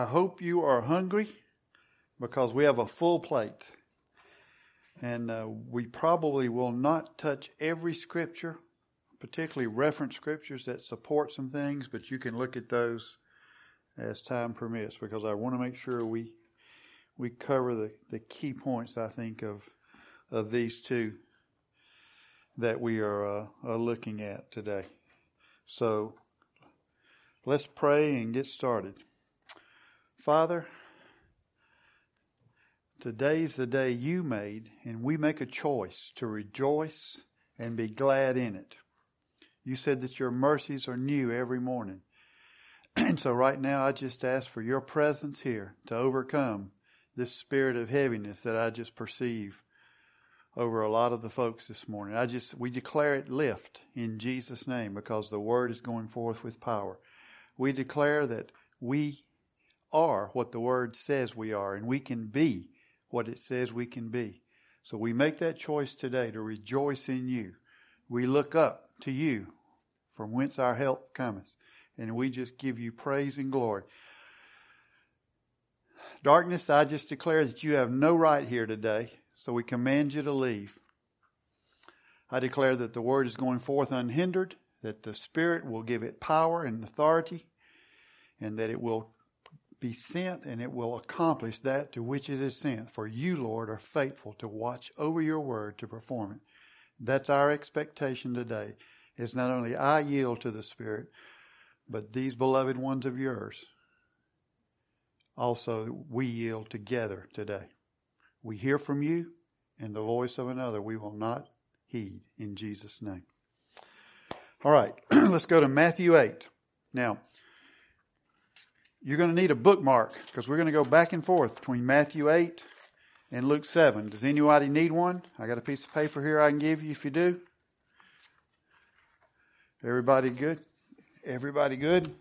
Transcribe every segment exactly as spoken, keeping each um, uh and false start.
I hope you are hungry because we have a full plate. And uh, we probably will not touch every scripture, particularly reference scriptures that support some things, but you can look at those as time permits because I want to make sure we we cover the, the key points, I think, of of these two that we are, uh, are looking at today. So let's pray and get started. Father, today's the day you made, and we make a choice to rejoice and be glad in it. You said that your mercies are new every morning. And so right now I just ask for your presence here to overcome this spirit of heaviness that I just perceive over a lot of the folks this morning. I just, we declare it lift in Jesus' name because the word is going forth with power. We declare that we are what the word says we are, and we can be what it says we can be. So we make that choice today to rejoice in you. We look up to you from whence our help cometh, and we just give you praise and glory. Darkness, I just declare that you have no right here today, so we command you to leave. I declare that the word is going forth unhindered, that the Spirit will give it power and authority, and that it will be sent and it will accomplish that to which it is sent. For you, Lord, are faithful to watch over your word to perform it. That's our expectation today. It's not only I yield to the Spirit, but these beloved ones of yours also we yield together today. We hear from you, and the voice of another we will not heed in Jesus' name. All right, let's go to Matthew eight. Now, you're going to need a bookmark because we're going to go back and forth between Matthew eight and Luke seven. Does anybody need one? I got a piece of paper here I can give you if you do. Everybody good? Everybody good?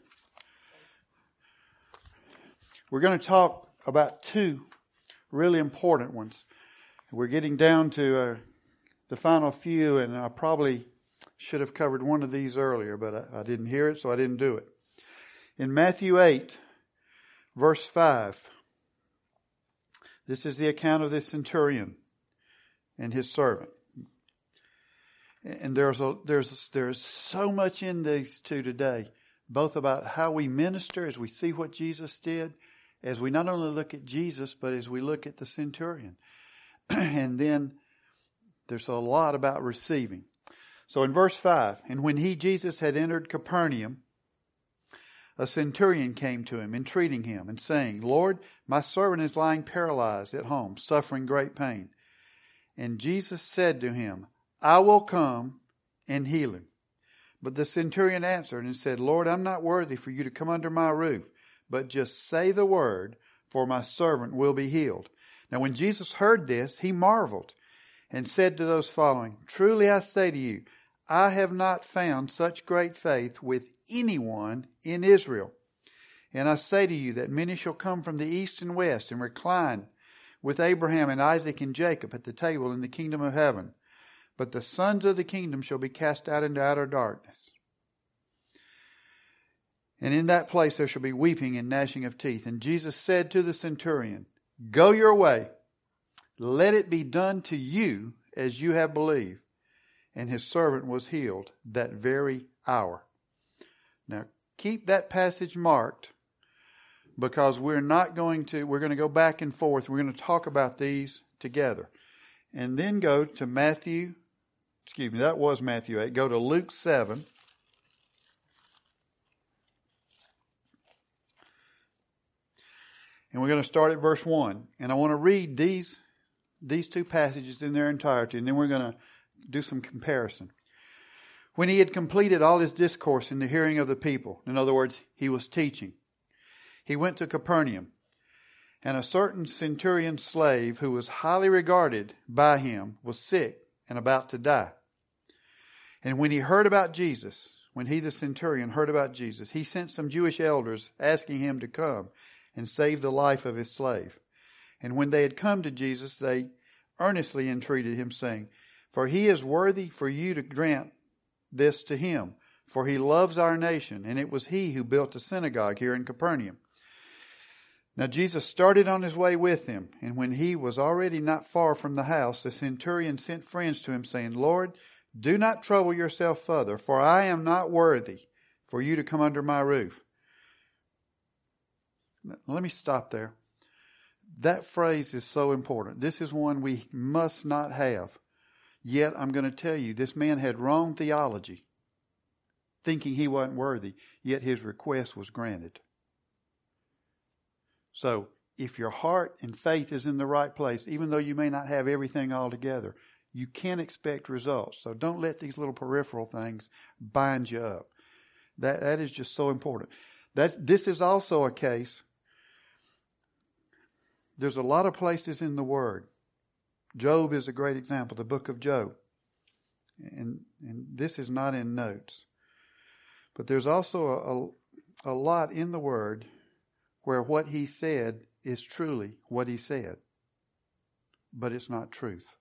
We're going to talk about two really important ones. We're getting down to uh, the final few, and I probably should have covered one of these earlier, but I, I didn't hear it, so I didn't do it. In Matthew eight, verse five, this is the account of the centurion and his servant. And there's a, there's there's so much in these two today, both about how we minister as we see what Jesus did, as we not only look at Jesus, but as we look at the centurion. And then there's a lot about receiving. So in verse five, and when he, Jesus, had entered Capernaum, a centurion came to him, entreating him, and saying, Lord, my servant is lying paralyzed at home, suffering great pain. And Jesus said to him, I will come and heal him. But the centurion answered and said, Lord, I'm not worthy for you to come under my roof, but just say the word, for my servant will be healed. Now when Jesus heard this, he marveled and said to those following, Truly I say to you, I have not found such great faith with anyone in Israel. And I say to you that many shall come from the east and west and recline with Abraham and Isaac and Jacob at the table in the kingdom of heaven. But the sons of the kingdom shall be cast out into outer darkness. And in that place there shall be weeping and gnashing of teeth. And Jesus said to the centurion, Go your way. Let it be done to you as you have believed. And his servant was healed that very hour. Now, keep that passage marked because we're not going to, we're going to go back and forth. We're going to talk about these together. And then go to Matthew, excuse me, that was Matthew eight. Go to Luke seven. And we're going to start at verse one. And I want to read these, these two passages in their entirety, and then we're going to do some comparison. When he had completed all his discourse in the hearing of the people, in other words, he was teaching, he went to Capernaum. And a certain centurion slave who was highly regarded by him was sick and about to die. And when he heard about Jesus, when he, the centurion, heard about Jesus, he sent some Jewish elders asking him to come and save the life of his slave. And when they had come to Jesus, they earnestly entreated him, saying, For he is worthy for you to grant this to him, for he loves our nation, and it was he who built a synagogue here in Capernaum. Now Jesus started on his way with him, and when he was already not far from the house, the centurion sent friends to him, saying, Lord, do not trouble yourself further, for I am not worthy for you to come under my roof. Now, let me stop there. That phrase is so important. This is one we must not have. Yet I'm going to tell you, this man had wrong theology, thinking he wasn't worthy, yet his request was granted. So, if your heart and faith is in the right place, even though you may not have everything all together, you can expect results. So don't let these little peripheral things bind you up. That that is just so important. That this is also a case. There's a lot of places in the Word. Job is a great example, the book of Job. And, and this is not in notes. But there's also a, a, a lot in the Word where what he said is truly what he said, but it's not truth.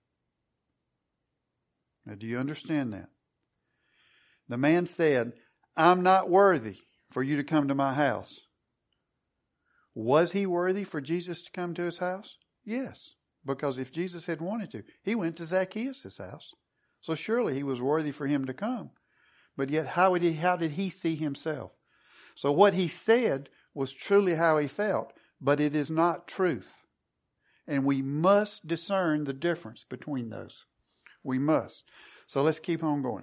Now, do you understand that? The man said, I'm not worthy for you to come to my house. Was he worthy for Jesus to come to his house? Yes, because if Jesus had wanted to, he went to Zacchaeus' house. So surely he was worthy for him to come. But yet, how did he, how did he see himself? So what he said was truly how he felt, but it is not truth. And we must discern the difference between those. We must. So let's keep on going.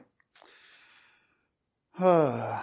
Uh,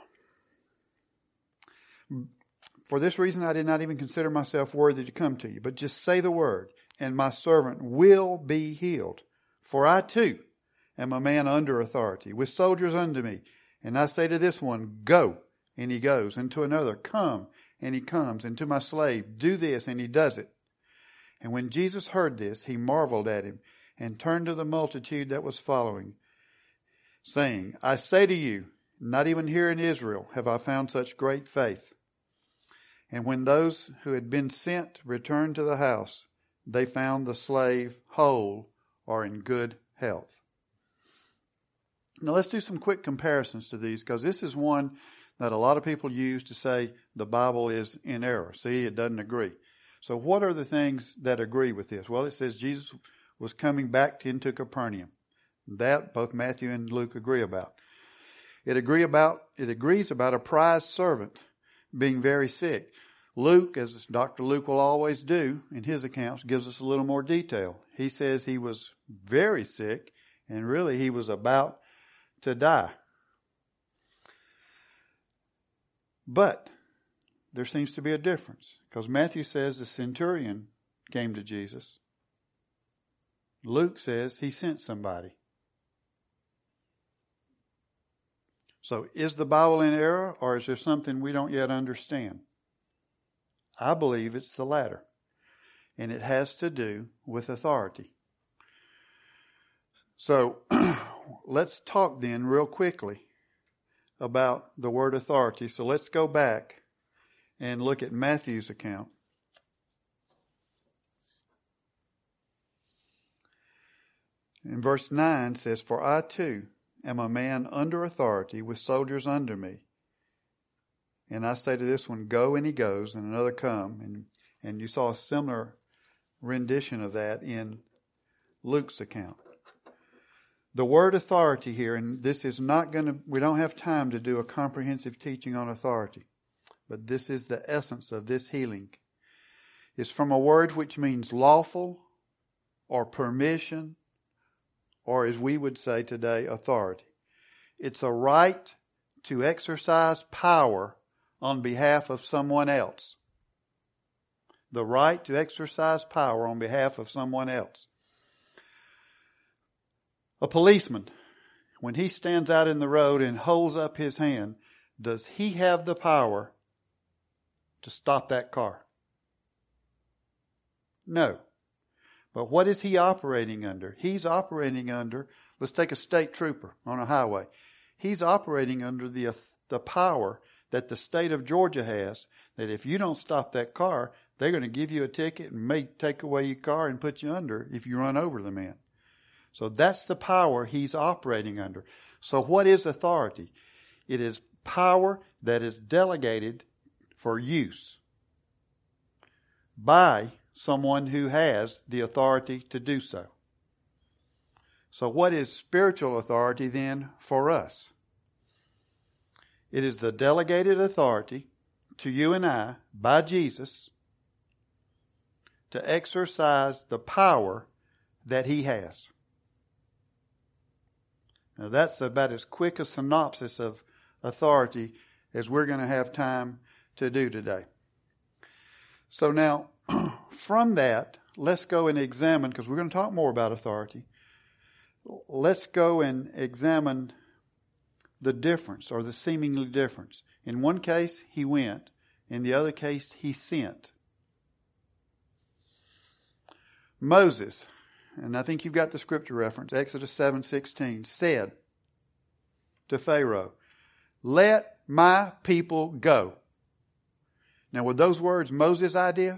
For this reason I did not even consider myself worthy to come to you, but just say the word, and my servant will be healed. For I too am a man under authority, with soldiers under me. And I say to this one, go, and he goes, and to another, come, and he comes, and to my slave, do this, and he does it. And when Jesus heard this, he marveled at him, and turned to the multitude that was following, saying, I say to you, not even here in Israel have I found such great faith. And when those who had been sent returned to the house, they found the slave whole or in good health. Now let's do some quick comparisons to these, because this is one that a lot of people use to say the Bible is in error. See, it doesn't agree. So what are the things that agree with this? Well, it says Jesus was coming back into Capernaum. That both Matthew and Luke agree about. It agree about it agrees about a prize servant being very sick. Luke, as Doctor Luke will always do in his accounts, gives us a little more detail. He says he was very sick, and really he was about to die. But there seems to be a difference, because Matthew says the centurion came to Jesus. Luke says he sent somebody. So is the Bible in error, or is there something we don't yet understand? I believe it's the latter, and it has to do with authority. So let's talk then real quickly about the word authority. So let's go back and look at Matthew's account. In verse nine says, For I too am a man under authority, with soldiers under me. And I say to this one, go, and he goes, and another, come. And, and you saw a similar rendition of that in Luke's account. The word authority here, and this is not going to, we don't have time to do a comprehensive teaching on authority, but this is the essence of this healing. It's from a word which means lawful or permission, or as we would say today, authority. It's a right to exercise power on behalf of someone else. The right to exercise power on behalf of someone else. A policeman, when he stands out in the road and holds up his hand, does he have the power to stop that car? No. But what is he operating under? He's operating under, let's take a state trooper on a highway. He's operating under the, the power that the state of Georgia has, that if you don't stop that car, they're going to give you a ticket and may take away your car and put you under if you run over the man. So that's the power he's operating under. So what is authority? It is power that is delegated for use. by someone who has the authority to do so. So what is spiritual authority then for us? It is the delegated authority to you and I by Jesus to exercise the power that He has. Now that's about as quick a synopsis of authority as we're going to have time to do today. So now, from that, let's go and examine, because we're going to talk more about authority. Let's go and examine the difference, or the seemingly difference. In one case, He went. In the other case, He sent. Moses, and I think you've got the scripture reference, Exodus seven sixteen, said to Pharaoh, "Let my people go." Now, were those words Moses' idea?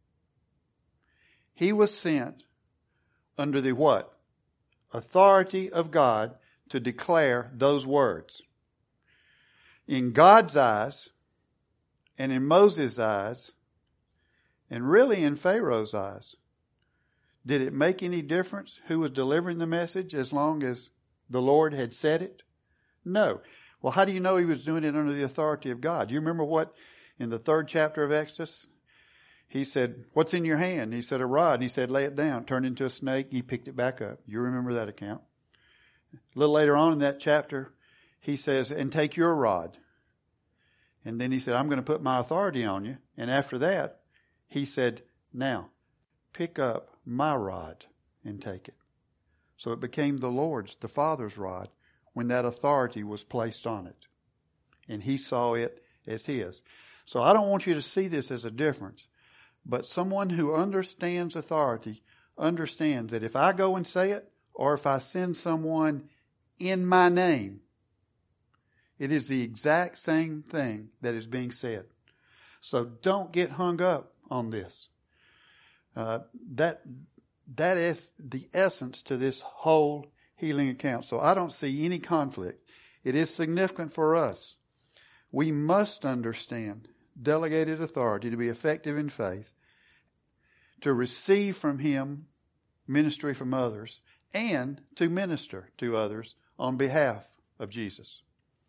He was sent under the what? Authority of God to declare those words. In God's eyes, and in Moses' eyes, and really in Pharaoh's eyes, did it make any difference who was delivering the message as long as the Lord had said it? No. Well, how do you know he was doing it under the authority of God? You remember what in the third chapter of Exodus? He said, "What's in your hand?" He said, "A rod." And he said, "Lay it down." Turned into a snake. He picked it back up. You remember that account. A little later on in that chapter, he says, "And take your rod." And then he said, "I'm going to put my authority on you." And after that, he said, "Now, pick up my rod and take it." So it became the Lord's, the Father's rod, when that authority was placed on it. And he saw it as his. So I don't want you to see this as a difference. But someone who understands authority understands that if I go and say it, or if I send someone in my name, it is the exact same thing that is being said. So don't get hung up on this. Uh, that that is the essence to this whole healing account. So I don't see any conflict. It is significant for us. We must understand delegated authority to be effective in faith, to receive from Him ministry from others, and to minister to others on behalf of Jesus.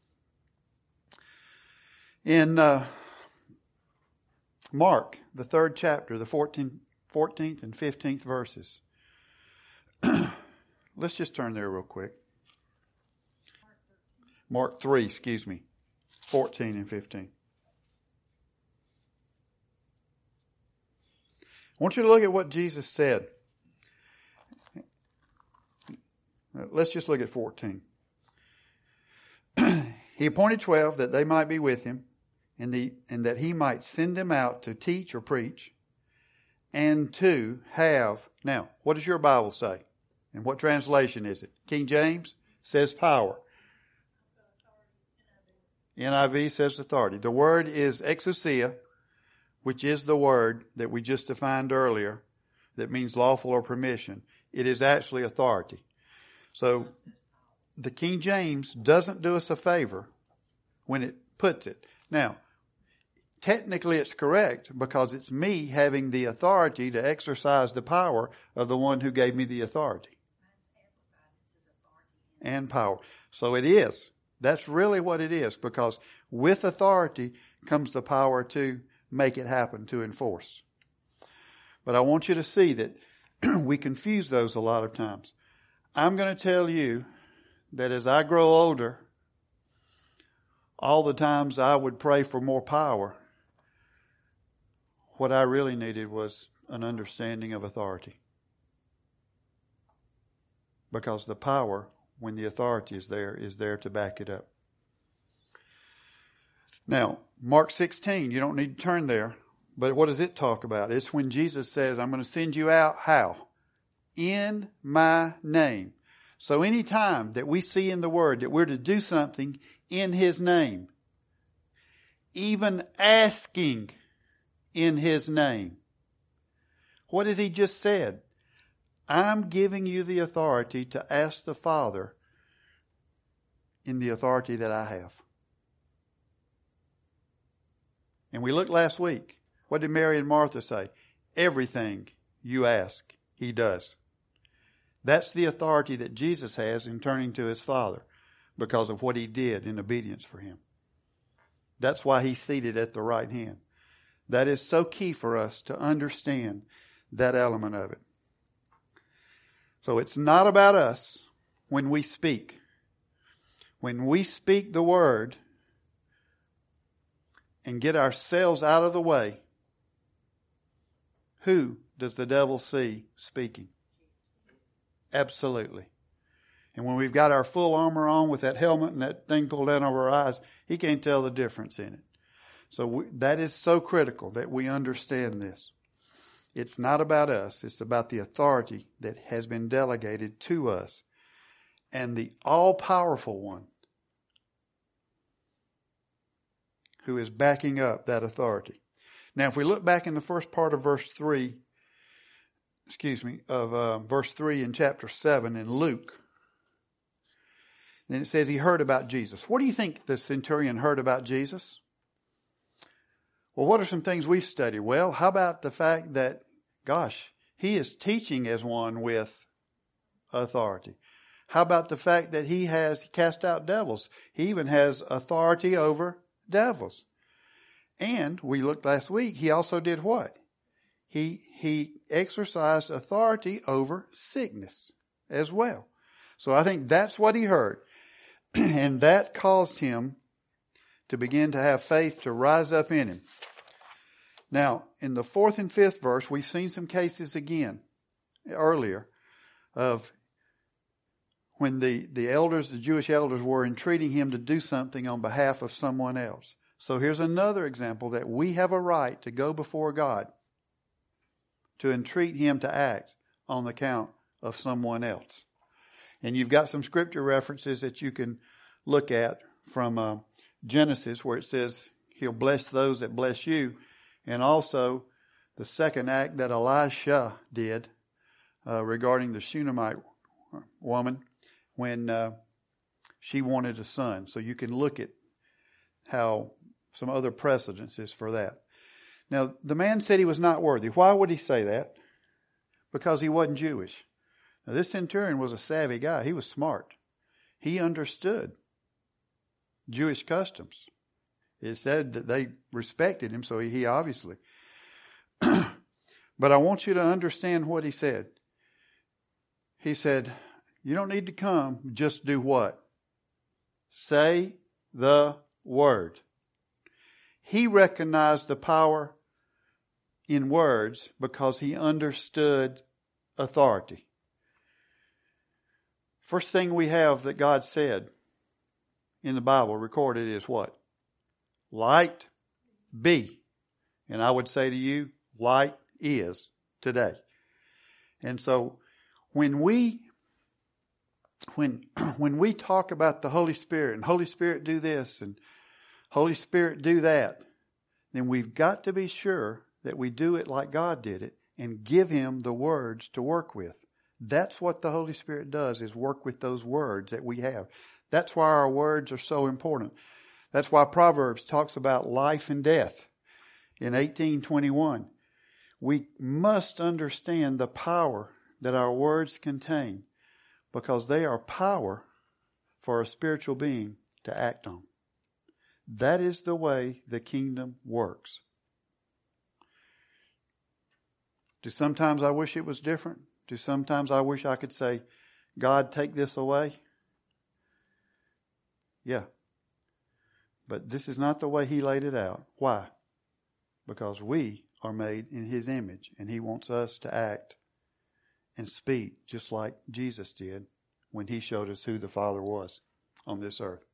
In uh, Mark, the third chapter, the fourteenth, fourteenth and fifteenth verses. Let's just turn there real quick. Mark three, excuse me, fourteen and fifteen. I want you to look at what Jesus said. Let's just look at fourteen. He appointed twelve that they might be with him, and, the, and that he might send them out to teach or preach, and to have... Now, what does your Bible say? And what translation is it? King James says power. N I V says authority. The word is exousia, which is the word that we just defined earlier that means lawful or permission. It is actually authority. So the King James doesn't do us a favor when it puts it. Now, technically it's correct because it's me having the authority to exercise the power of the one who gave me the authority. And power. So it is. That's really what it is, because with authority comes the power to make it happen, to enforce. But I want you to see that we confuse those a lot of times. I'm going to tell you that as I grow older, all the times I would pray for more power, what I really needed was an understanding of authority. Because the power, when the authority is there, is there to back it up. Now, Mark sixteen, you don't need to turn there, but what does it talk about? It's when Jesus says, "I'm going to send you out." How? In my name. So any time that we see in the Word that we're to do something in His name, even asking in His name, what has He just said? I'm giving you the authority to ask the Father in the authority that I have. And we looked last week. What did Mary and Martha say? everything you ask, He does. That's the authority that Jesus has in turning to His Father because of what He did in obedience for Him. That's why He's seated at the right hand. That is so key for us to understand that element of it. So it's not about us when we speak. When we speak the word and get ourselves out of the way, who does the devil see speaking? Absolutely. And when we've got our full armor on with that helmet and that thing pulled down over our eyes, he can't tell the difference in it. So we, that is so critical that we understand this. It's not about us. It's about the authority that has been delegated to us. And the all-powerful one who is backing up that authority. Now, if we look back in the first part of verse three, excuse me, of uh, verse three in chapter seven in Luke, then it says he heard about Jesus. What do you think the centurion heard about Jesus? Well, what are some things we've studied? Well, how about the fact that, gosh, he is teaching as one with authority. How about the fact that he has cast out devils? He even has authority over devils. And we looked last week, he also did what? He, he exercised authority over sickness as well. So I think that's what he heard. And that caused him to begin to have faith to rise up in him. Now, in the fourth and fifth verse, we've seen some cases again earlier of when the, the elders, the Jewish elders, were entreating him to do something on behalf of someone else. So here's another example that we have a right to go before God to entreat him to act on the account of someone else. And you've got some scripture references that you can look at from uh, Genesis where it says he'll bless those that bless you. And also the second act that Elisha did uh, regarding the Shunammite woman when uh, she wanted a son. So you can look at how some other precedents is for that. Now, the man said he was not worthy. Why would he say that? Because he wasn't Jewish. Now, this centurion was a savvy guy. He was smart. He understood Jewish customs. It said that they respected him, so he obviously. But I want you to understand what he said. He said, you don't need to come, just do what? Say the word. He recognized the power in words because he understood authority. First thing we have that God said in the Bible recorded is what? Light be. And I would say to you, light is today. And so when we when when we talk about the Holy Spirit and Holy Spirit do this and Holy Spirit do that, then we've got to be sure that we do it like God did it and give him the words to work with. That's what the Holy Spirit does, is work with those words that we have. That's why our words are so important. That's why Proverbs talks about life and death in eighteen twenty-one. We must understand the power that our words contain because they are power for a spiritual being to act on. That is the way the kingdom works. Do sometimes I wish it was different? Do sometimes I wish I could say, God, take this away? Yeah. But this is not the way he laid it out. Why? Because we are made in his image and he wants us to act and speak just like Jesus did when he showed us who the Father was on this earth.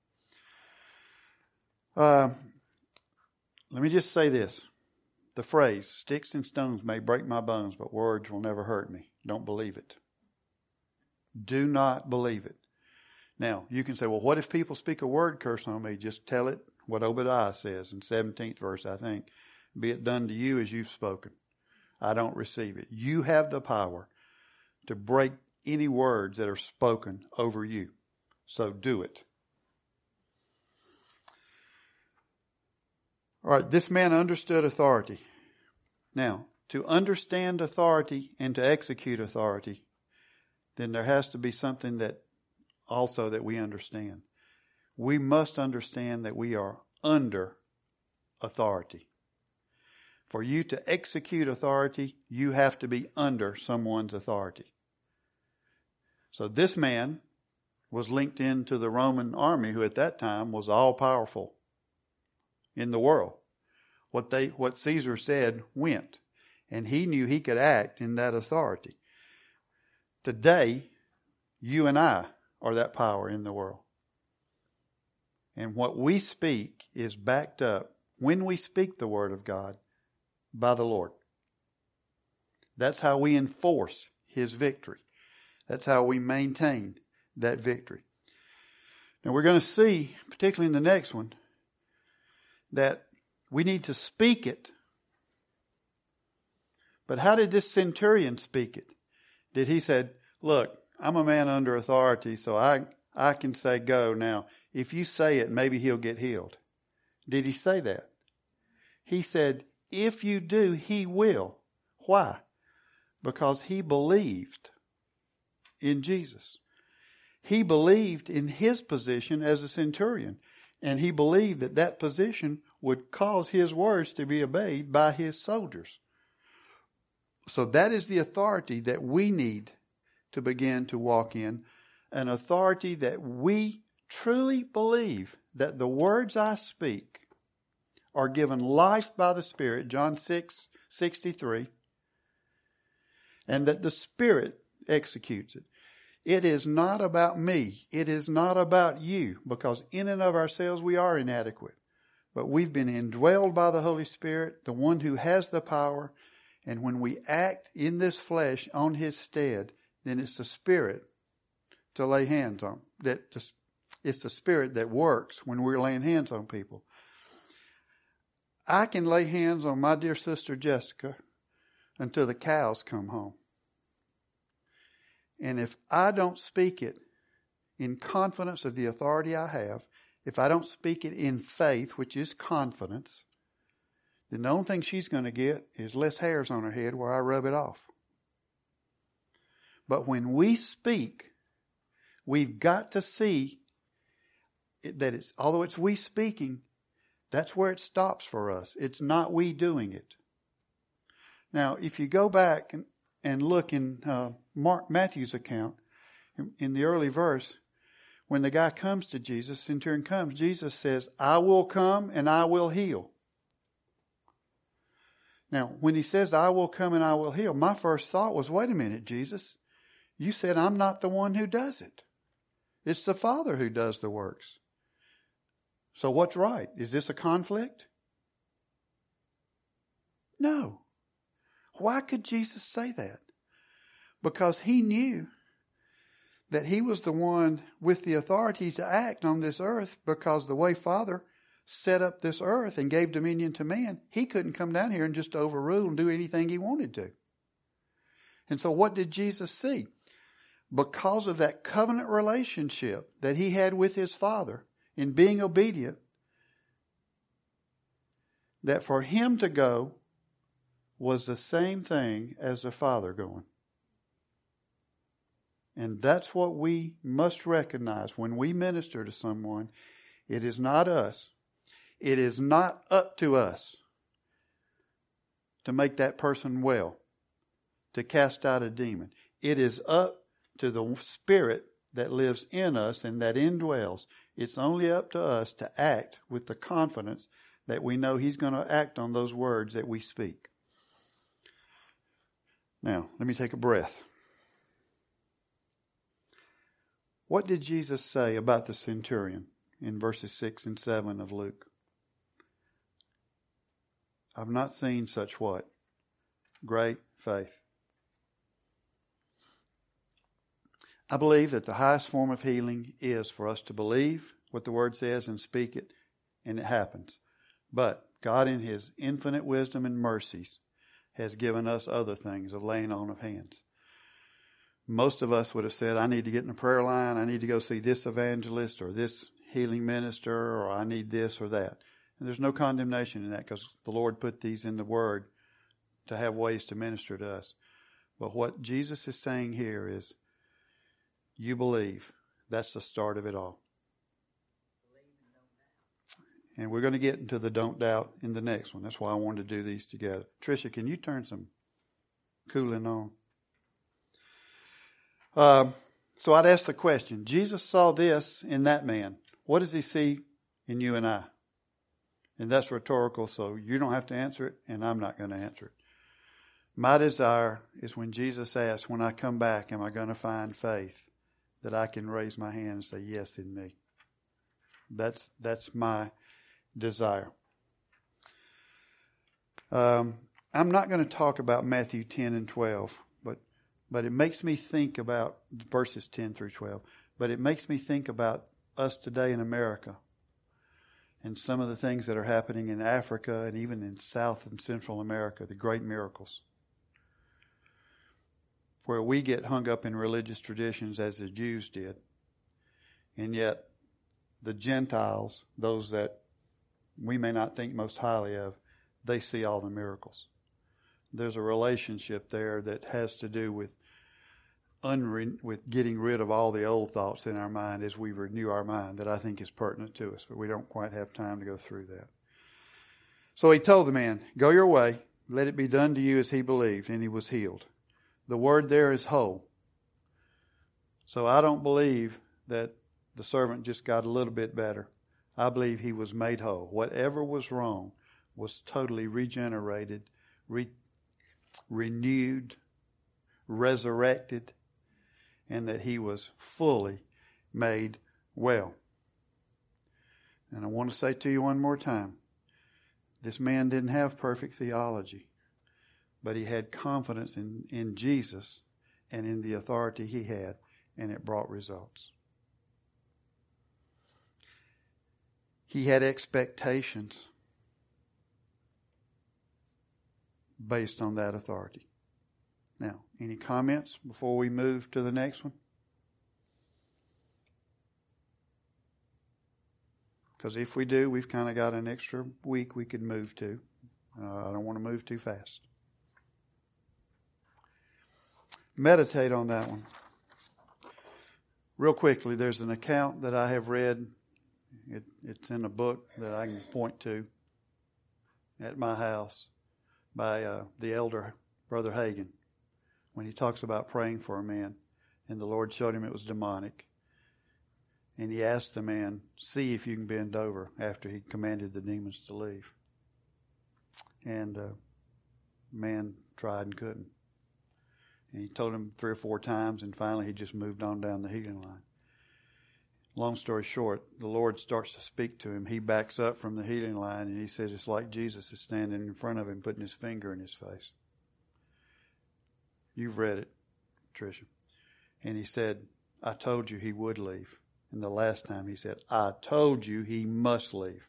Uh, let me just say this. The phrase, sticks and stones may break my bones, but words will never hurt me. Don't believe it. Do not believe it. Now, you can say, well, what if people speak a word curse on me? Just tell it what Obadiah says in seventeenth verse, I think. Be it done to you as you've spoken. I don't receive it. You have the power to break any words that are spoken over you. So do it. All right, this man understood authority. Now, to understand authority and to execute authority, then there has to be something that also that we understand. We must understand that we are under authority. For you to execute authority, you have to be under someone's authority. So this man was linked into the Roman army, who at that time was all powerful in the world. What they, what Caesar said went, and he knew he could act in that authority. Today, you and I are that power in the world. And what we speak is backed up, when we speak the Word of God, by the Lord. That's how we enforce His victory. That's how we maintain that victory. Now we're going to see, particularly in the next one, that we need to speak it. But how did this centurion speak it? Did he say, look, I'm a man under authority, so I, I can say go. Now, if you say it, maybe he'll get healed. Did he say that? He said, if you do, he will. Why? Because he believed in Jesus. He believed in his position as a centurion. And he believed that that position would cause his words to be obeyed by his soldiers. So that is the authority that we need to begin to walk in. An authority that we truly believe that the words I speak are given life by the Spirit, John six sixty-three, and that the Spirit executes it. It is not about me. It is not about you, because in and of ourselves we are inadequate. But we've been indwelled by the Holy Spirit, the one who has the power, and when we act in this flesh on His stead, then it's the Spirit to lay hands on. That it's the Spirit that works when we're laying hands on people. I can lay hands on my dear sister Jessica until the cows come home. And if I don't speak it in confidence of the authority I have, if I don't speak it in faith, which is confidence, then the only thing she's going to get is less hairs on her head where I rub it off. But when we speak, we've got to see that it's, although it's we speaking, that's where it stops for us. It's not we doing it. Now, if you go back and, and look in uh, Mark Matthew's account, in, in the early verse, when the guy comes to Jesus, centurion comes, Jesus says, I will come and I will heal. Now, when he says, I will come and I will heal, my first thought was, wait a minute, Jesus. You said I'm not the one who does it. It's the Father who does the works. So what's right? Is this a conflict? No. Why could Jesus say that? Because he knew that he was the one with the authority to act on this earth, because the way Father set up this earth and gave dominion to man, he couldn't come down here and just overrule and do anything he wanted to. And so what did Jesus see? Because of that covenant relationship that he had with his Father in being obedient, that for him to go was the same thing as the Father going. And that's what we must recognize when we minister to someone. It is not us. It is not up to us to make that person well, to cast out a demon. It is up to the Spirit that lives in us and that indwells. It's only up to us to act with the confidence that we know He's going to act on those words that we speak. Now, let me take a breath. What did Jesus say about the centurion in verses six and seven of Luke? I've not seen such what? Great faith. I believe that the highest form of healing is for us to believe what the Word says and speak it, and it happens. But God, in His infinite wisdom and mercies, has given us other things of laying on of hands. Most of us would have said, I need to get in a prayer line, I need to go see this evangelist or this healing minister, or I need this or that. And there's no condemnation in that, because the Lord put these in the Word to have ways to minister to us. But what Jesus is saying here is, you believe. That's the start of it all. And we're going to get into the don't doubt in the next one. That's why I wanted to do these together. Tricia, can you turn some cooling on? Uh, so I'd ask the question, Jesus saw this in that man. What does he see in you and I? And that's rhetorical, so you don't have to answer it, and I'm not going to answer it. My desire is when Jesus asks, when I come back, am I going to find faith, that I can raise my hand and say, yes, in me. That's that's my desire. Um, I'm not going to talk about Matthew ten and twelve, but but it makes me think about verses ten through twelve. But it makes me think about us today in America and some of the things that are happening in Africa and even in South and Central America, the great miracles, where we get hung up in religious traditions as the Jews did. And yet the Gentiles, those that we may not think most highly of, they see all the miracles. There's a relationship there that has to do with unre- with getting rid of all the old thoughts in our mind as we renew our mind that I think is pertinent to us, but we don't quite have time to go through that. So he told the man, go your way, let it be done to you as he believed, and he was healed. The word there is whole. So I don't believe that the servant just got a little bit better. I believe he was made whole. Whatever was wrong was totally regenerated, re- renewed, resurrected, and that he was fully made well. And I want to say to you one more time, this man didn't have perfect theology, but he had confidence in, in Jesus and in the authority he had, and it brought results. He had expectations based on that authority. Now, any comments before we move to the next one? Because if we do, we've kind of got an extra week we could move to. Uh, I don't want to move too fast. Meditate on that one. Real quickly, there's an account that I have read. It, it's in a book that I can point to at my house by uh, the elder, Brother Hagin, when he talks about praying for a man, and the Lord showed him it was demonic. And he asked the man, see if you can bend over, after he commanded the demons to leave. And uh, the man tried and couldn't. And he told him three or four times, and finally he just moved on down the healing line. Long story short, the Lord starts to speak to him. He backs up from the healing line, and he says it's like Jesus is standing in front of him, putting his finger in his face. You've read it, Tricia. And he said, I told you he would leave. And the last time he said, I told you he must leave.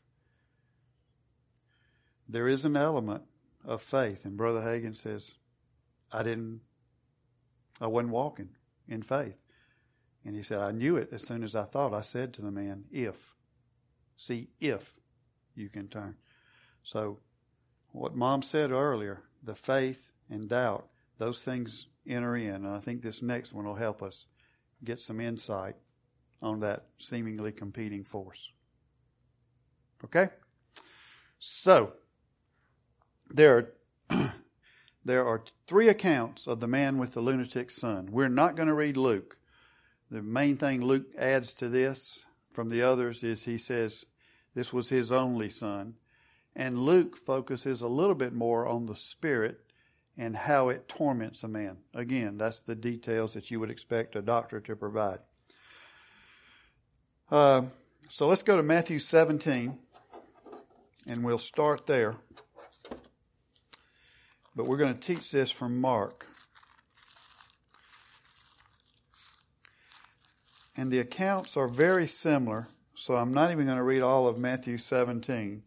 There is an element of faith. And Brother Hagin says, I didn't, I wasn't walking in faith. And he said, I knew it as soon as I thought. I said to the man, if, see, if you can turn. So what Mom said earlier, the faith and doubt, those things enter in. And I think this next one will help us get some insight on that seemingly competing force. Okay? So, there are, there are three accounts of the man with the lunatic son. We're not going to read Luke. The main thing Luke adds to this from the others is he says this was his only son. And Luke focuses a little bit more on the spirit and how it torments a man. Again, that's the details that you would expect a doctor to provide. Uh, so let's go to Matthew seventeen, and we'll start there. But we're going to teach this from Mark. And the accounts are very similar, so I'm not even going to read all of Matthew seventeen.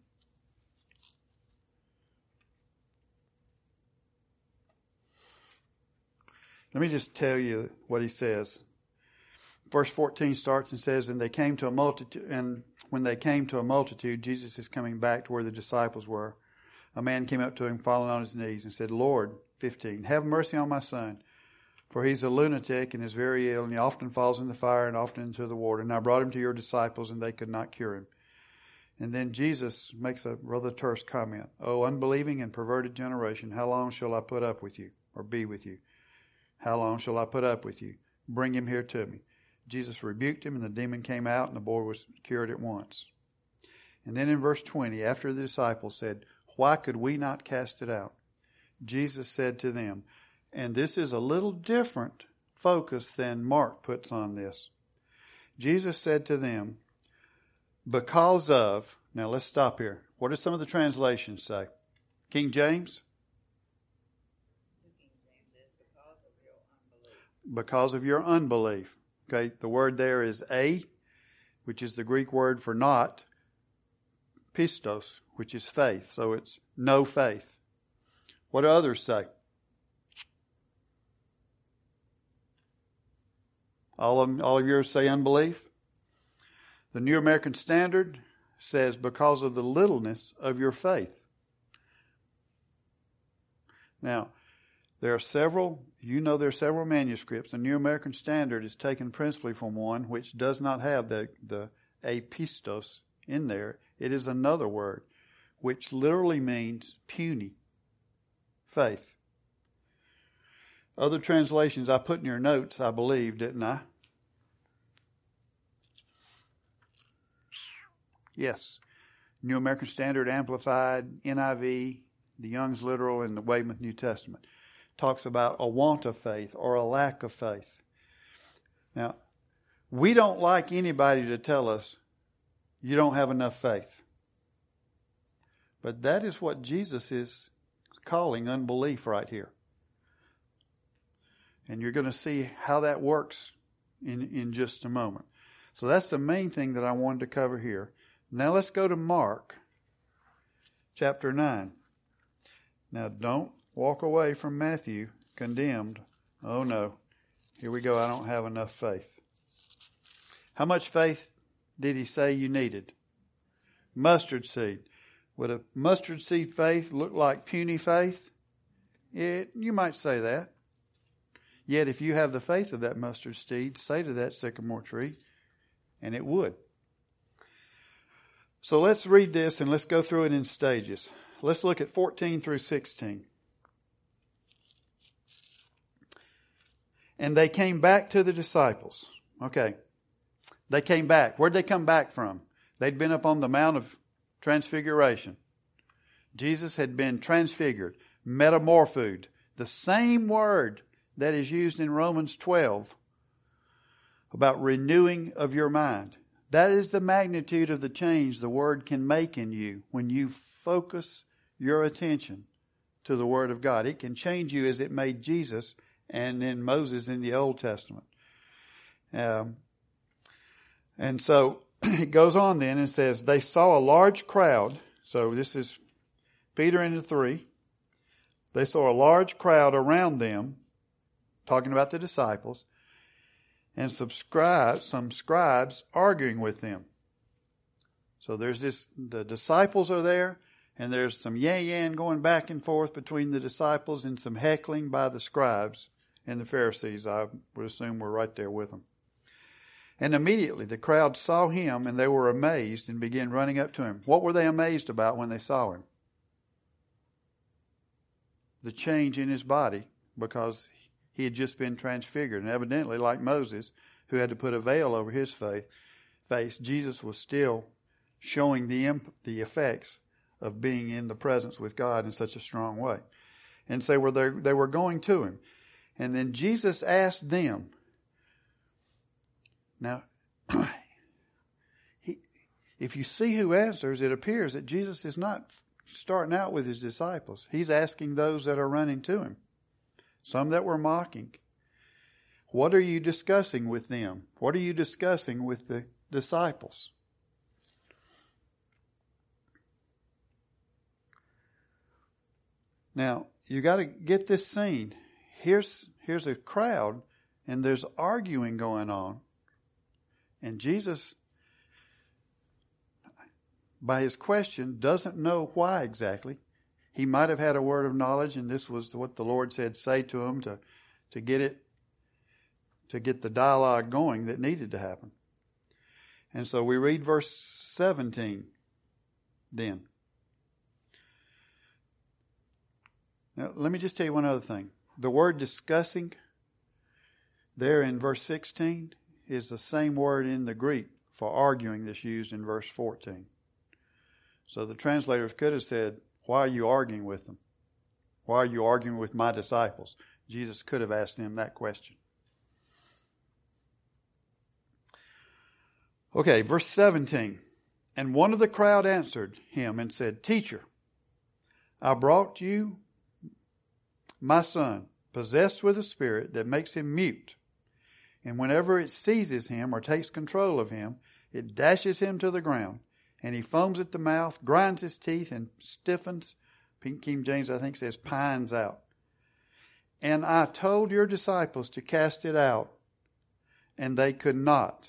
Let me just tell you what he says. Verse fourteen starts and says, and they came to a multitude, and when they came to a multitude, Jesus is coming back to where the disciples were. a man came up to him, falling on his knees, and said, Lord, fifteen, have mercy on my son, for he's a lunatic and is very ill, and he often falls in the fire and often into the water. And I brought him to your disciples, and they could not cure him. And then Jesus makes a rather terse comment. Oh, unbelieving and perverted generation, how long shall I put up with you, or be with you? How long shall I put up with you? Bring him here to me. Jesus rebuked him, and the demon came out, and the boy was cured at once. And then in verse twenty, after the disciples said, why could we not cast it out? Jesus said to them, and this is a little different focus than Mark puts on this. Jesus said to them, because of, now let's stop here. What do some of the translations say? King James? King James says, because of your unbelief. Because of your unbelief. Okay, the word there is a, which is the Greek word for not, pistos, which is faith. So it's no faith. What do others say? All of, all of yours say unbelief? The New American Standard says because of the littleness of your faith. Now, there are several, you know there are several manuscripts. The New American Standard is taken principally from one which does not have the, the apistos in there. It is another word, which literally means puny faith. Other translations I put in your notes, I believe, didn't I? Yes. New American Standard, Amplified, N I V, the Young's Literal, and the Weymouth New Testament talks about a want of faith or a lack of faith. Now, we don't like anybody to tell us you don't have enough faith. But that is what Jesus is calling unbelief right here. And you're going to see how that works in, in just a moment. So that's the main thing that I wanted to cover here. Now let's go to Mark chapter nine. Now don't walk away from Matthew condemned. Oh no, here we go, I don't have enough faith. How much faith did he say you needed? Mustard seed. Would a mustard seed faith look like puny faith? It, you might say that. Yet if you have the faith of that mustard seed, say to that sycamore tree, and it would. So let's read this and let's go through it in stages. Let's look at fourteen through sixteen. And they came back to the disciples. Okay. They came back. Where'd they come back from? They'd been up on the Mount of Transfiguration. Jesus had been transfigured, metamorphosed. The same word that is used in Romans twelve about renewing of your mind. That is the magnitude of the change the Word can make in you when you focus your attention to the Word of God. It can change you as it made Jesus and then Moses in the Old Testament. Um, and so it goes on then and says, they saw a large crowd. So this is Peter and the three. They saw a large crowd around them, talking about the disciples, and some scribes, some scribes arguing with them. So there's this, the disciples are there, and there's some yan-yan going back and forth between the disciples and some heckling by the scribes and the Pharisees. I would assume we're right there with them. And immediately the crowd saw him, and they were amazed and began running up to him. What were they amazed about when they saw him? The change in his body, because he had just been transfigured. And evidently, like Moses, who had to put a veil over his face, Jesus was still showing the imp- the effects of being in the presence with God in such a strong way. And so they, they were going to him. And then Jesus asked them. Now, he, if you see who answers, it appears that Jesus is not starting out with his disciples. He's asking those that are running to him. Some that were mocking. What are you discussing with them? What are you discussing with the disciples? Now, you got to get this scene. Here's, here's a crowd, and there's arguing going on. And Jesus, by his question, doesn't know why exactly. He might have had a word of knowledge, and this was what the Lord said, say to him to, to get it, to get the dialogue going that needed to happen. And so we read verse seventeen then. Now, let me just tell you one other thing. The word discussing there in verse sixteen is the same word in the Greek for arguing that's used in verse fourteen. So the translators could have said, why are you arguing with them? Why are you arguing with my disciples? Jesus could have asked them that question. Okay, verse seventeen. And one of the crowd answered him and said, Teacher, I brought you my son, possessed with a spirit that makes him mute. And whenever it seizes him or takes control of him, it dashes him to the ground. And he foams at the mouth, grinds his teeth, and stiffens. King James, I think, says pines out. And I told your disciples to cast it out, and they could not.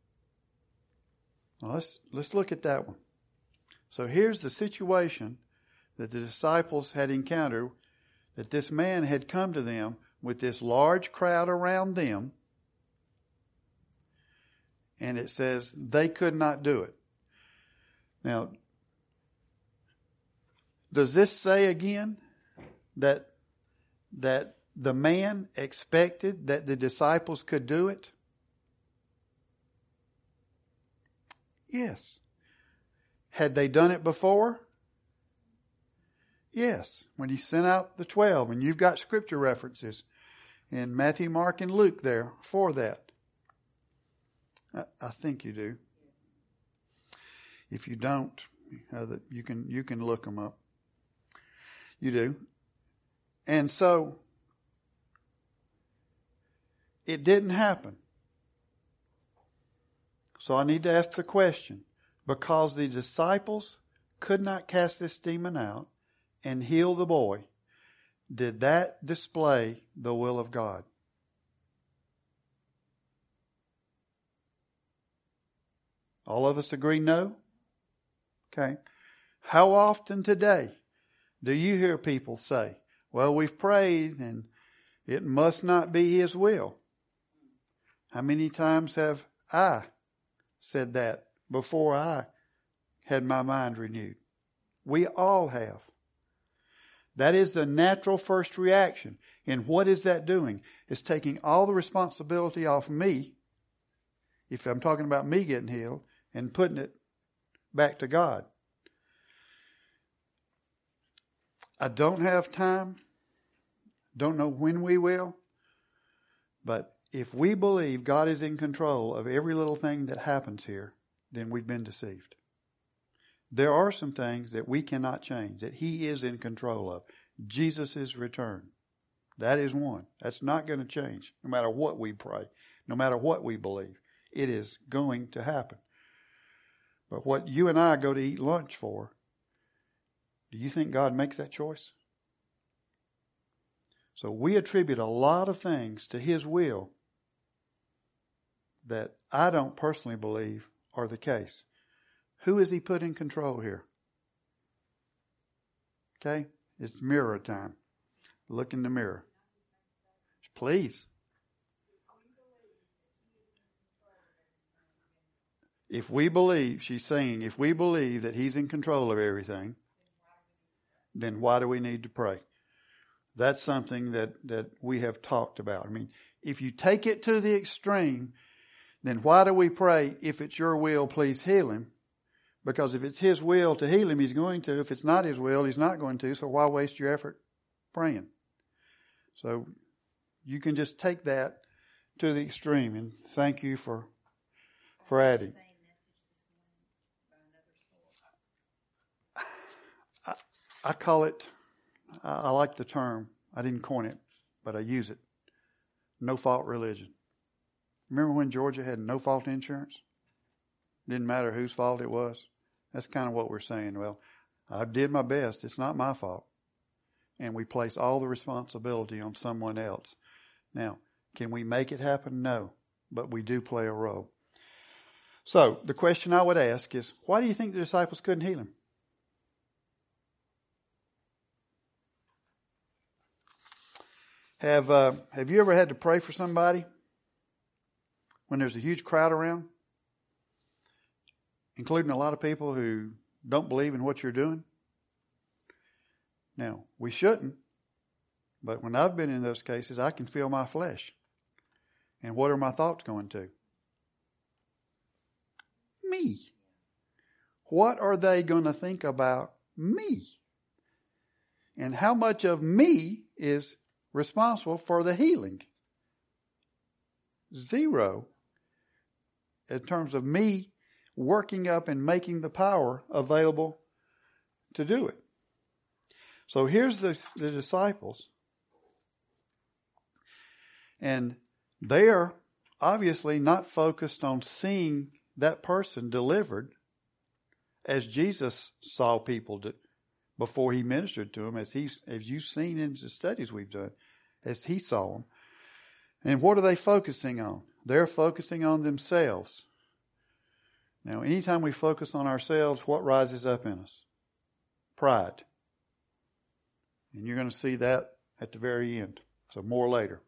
Now let's, let's look at that one. So here's the situation that the disciples had encountered, that this man had come to them with this large crowd around them, and it says they could not do it. Now, does this say again that, that the man expected that the disciples could do it? Yes. Had they done it before? Yes. When he sent out the twelve, and you've got scripture references in Matthew, Mark, and Luke there for that. I, I think you do. If you don't, uh, you can you can look them up. You do. And so, it didn't happen. So I need to ask the question, because the disciples could not cast this demon out and heal the boy, did that display the will of God? All of us agree no? Okay. How often today do you hear people say, well, we've prayed and it must not be His will? How many times have I said that before I had my mind renewed? We all have. That is the natural first reaction. And what is that doing? It's taking all the responsibility off me, if I'm talking about me getting healed, and putting it back to God. I don't have time. Don't know when we will. But if we believe God is in control of every little thing that happens here, then we've been deceived. There are some things that we cannot change, that He is in control of. Jesus' return. That is one. That's not going to change, no matter what we pray, no matter what we believe. It is going to happen. But what you and I go to eat lunch for, do you think God makes that choice? So we attribute a lot of things to His will that I don't personally believe are the case. Who has He put in control here? Okay? It's mirror time. Look in the mirror. Please. If we believe, she's saying, if we believe that He's in control of everything, then why do we need to pray? That's something that, that we have talked about. I mean, if you take it to the extreme, then why do we pray, if it's your will, please heal him? Because if it's His will to heal him, He's going to. If it's not His will, He's not going to. So why waste your effort praying? So you can just take that to the extreme. And thank you for, for adding. I, I call it, I, I like the term. I didn't coin it, but I use it. No-fault religion. Remember when Georgia had no-fault insurance? Didn't matter whose fault it was. That's kind of what we're saying. Well, I did my best. It's not my fault. And we place all the responsibility on someone else. Now, can we make it happen? No. But we do play a role. So, the question I would ask is, why do you think the disciples couldn't heal him? Have uh, Have you ever had to pray for somebody when there's a huge crowd around, including a lot of people who don't believe in what you're doing? Now, we shouldn't, but when I've been in those cases, I can feel my flesh. And what are my thoughts going to? Me. What are they going to think about me? And how much of me is responsible for the healing? Zero. In terms of me working up and making the power available to do it. So here's the, the disciples. And they are obviously not focused on seeing that person delivered as Jesus saw people do, before he ministered to them, as he's, as you've seen in the studies we've done, as he saw them. And what are they focusing on? They're focusing on themselves. Now, anytime we focus on ourselves, what rises up in us? Pride. And you're going to see that at the very end. So more later.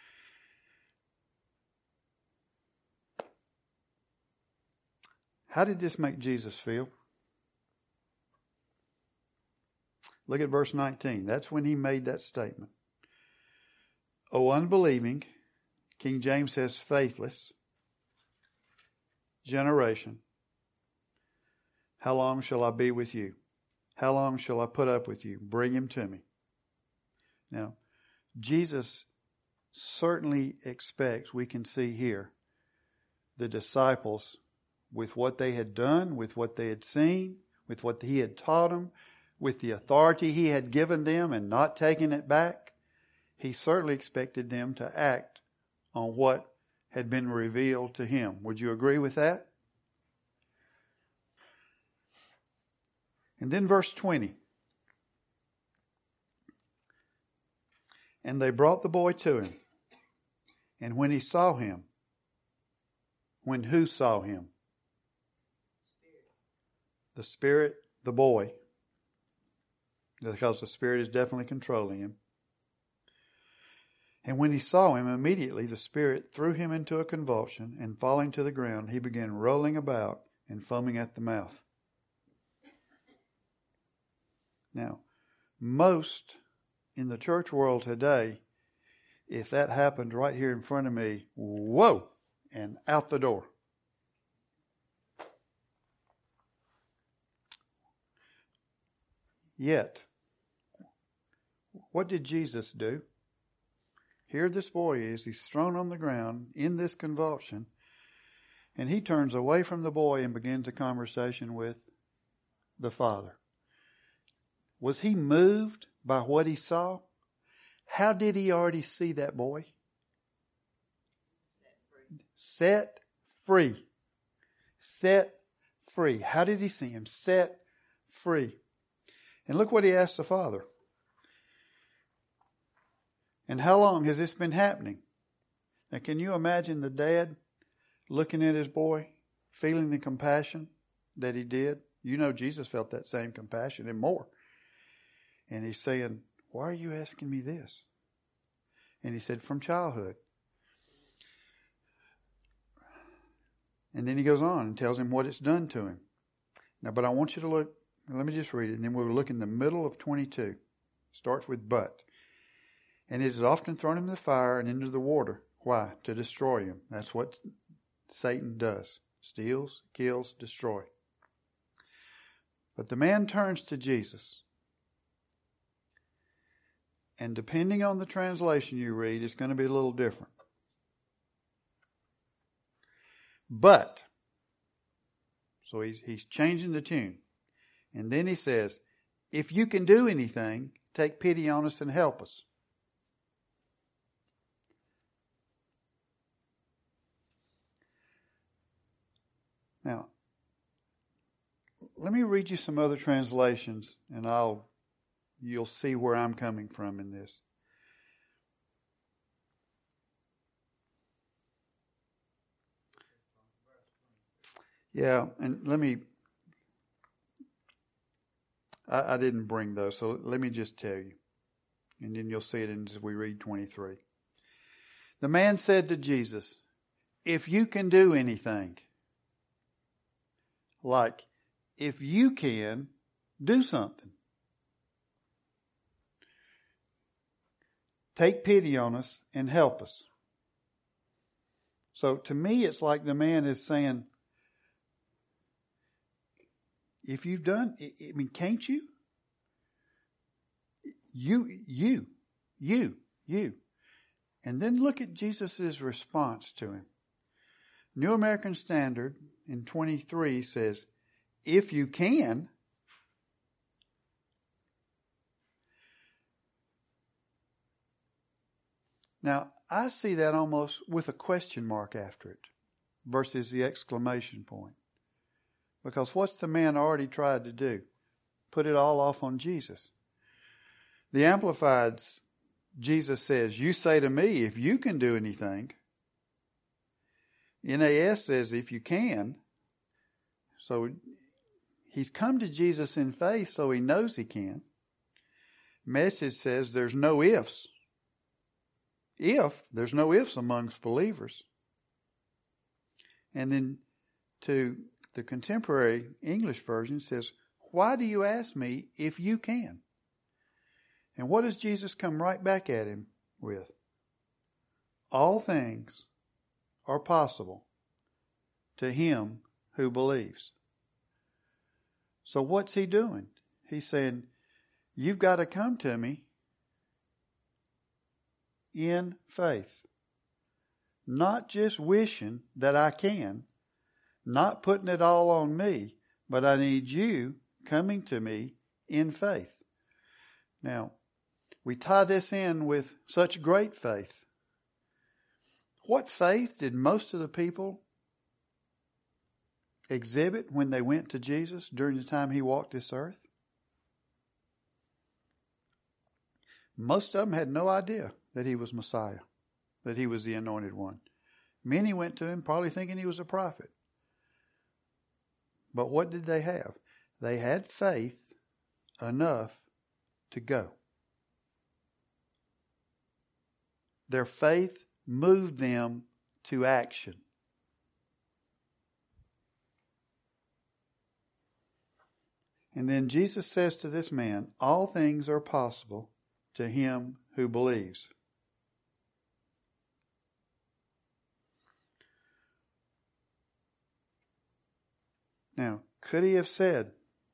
How did this make Jesus feel? Look at verse nineteen. That's when he made that statement. O unbelieving, King James says faithless, generation, how long shall I be with you? How long shall I put up with you? Bring him to me. Now, Jesus certainly expects, we can see here, the disciples, with what they had done, with what they had seen, with what he had taught them, with the authority he had given them and not taking it back, he certainly expected them to act on what had been revealed to him. Would you agree with that? And then verse twenty. And they brought the boy to him. And when he saw him, when who saw him? The Spirit, the boy, because the Spirit is definitely controlling him. And when he saw him, immediately the Spirit threw him into a convulsion, and falling to the ground, he began rolling about and foaming at the mouth. Now, most in the church world today, if that happened right here in front of me, whoa, and out the door. Yet, what did Jesus do? Here this boy is, he's thrown on the ground in this convulsion, and he turns away from the boy and begins a conversation with the Father. Was he moved by what he saw? How did he already see that boy? Set free. Set free. How did he see him? Set free. And look what he asked the Father. And how long has this been happening? Now, can you imagine the dad looking at his boy, feeling the compassion that he did? You know Jesus felt that same compassion and more. And he's saying, why are you asking me this? And he said, from childhood. And then he goes on and tells him what it's done to him. Now, but I want you to look, let me just read it, and then we'll look in the middle of twenty-two. Starts with but. And it is often thrown him in the fire and into the water. Why? To destroy him. That's what Satan does. Steals, kills, destroy. But the man turns to Jesus. And depending on the translation you read, it's going to be a little different. But, so he's, he's changing the tune. And then he says, if you can do anything, take pity on us and help us. Now, let me read you some other translations, and I'll you'll see where I'm coming from in this. Yeah, and let me, I, I didn't bring those, so let me just tell you. And then you'll see it as we read twenty-three. The man said to Jesus, if you can do anything, like if you can do something, take pity on us and help us. So to me, it's like the man is saying, if you've done, I mean, can't you? You, you, you, you. And then look at Jesus' response to him. New American Standard in twenty-three says, if you can. Now, I see that almost with a question mark after it versus the exclamation point. Because what's the man already tried to do? Put it all off on Jesus. The Amplified's, Jesus says, you say to me, if you can do anything. N A S says, if you can. So he's come to Jesus in faith, so he knows he can. Message says there's no ifs. If, there's no ifs amongst believers. And then to the contemporary English version says, why do you ask me if you can? And what does Jesus come right back at him with? All things are possible to him who believes. So what's he doing? He's saying, you've got to come to me in faith. Not just wishing that I can, not putting it all on me, but I need you coming to me in faith. Now, we tie this in with such great faith. What faith did most of the people exhibit when they went to Jesus during the time he walked this earth? Most of them had no idea that he was Messiah, that he was the anointed one. Many went to him probably thinking he was a prophet. But what did they have? They had faith enough to go. Their faith moved them to action. And then Jesus says to this man, all things are possible to him who believes. Now, could he have said,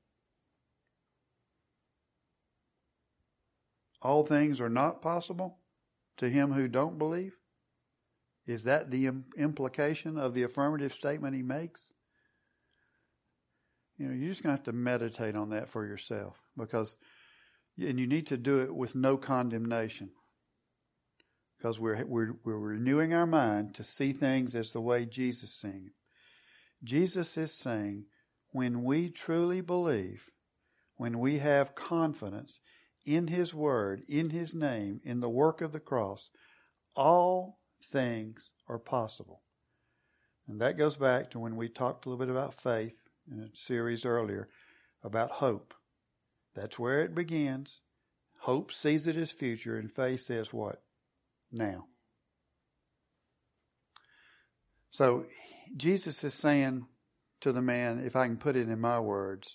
all things are not possible to him who don't believe? Is that the implication of the affirmative statement he makes? You know, you're just going to have to meditate on that for yourself, because, and you need to do it with no condemnation, because we're we're we're renewing our mind to see things as the way Jesus sees them. Jesus is saying, when we truly believe, when we have confidence in His Word, in His name, in the work of the cross, all things are possible. And that goes back to when we talked a little bit about faith in a series earlier, about hope. That's where it begins. Hope sees it as future, and faith says what? Now. So Jesus is saying to the man, if I can put it in my words,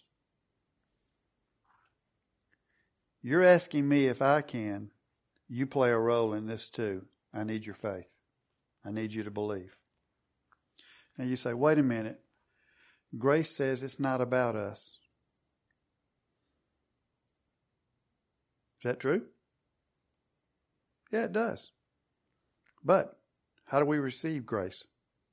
you're asking me if I can. You play a role in this too. I need your faith. I need you to believe. And you say, wait a minute. Grace says it's not about us. Is that true? Yeah, it does. But how do we receive grace?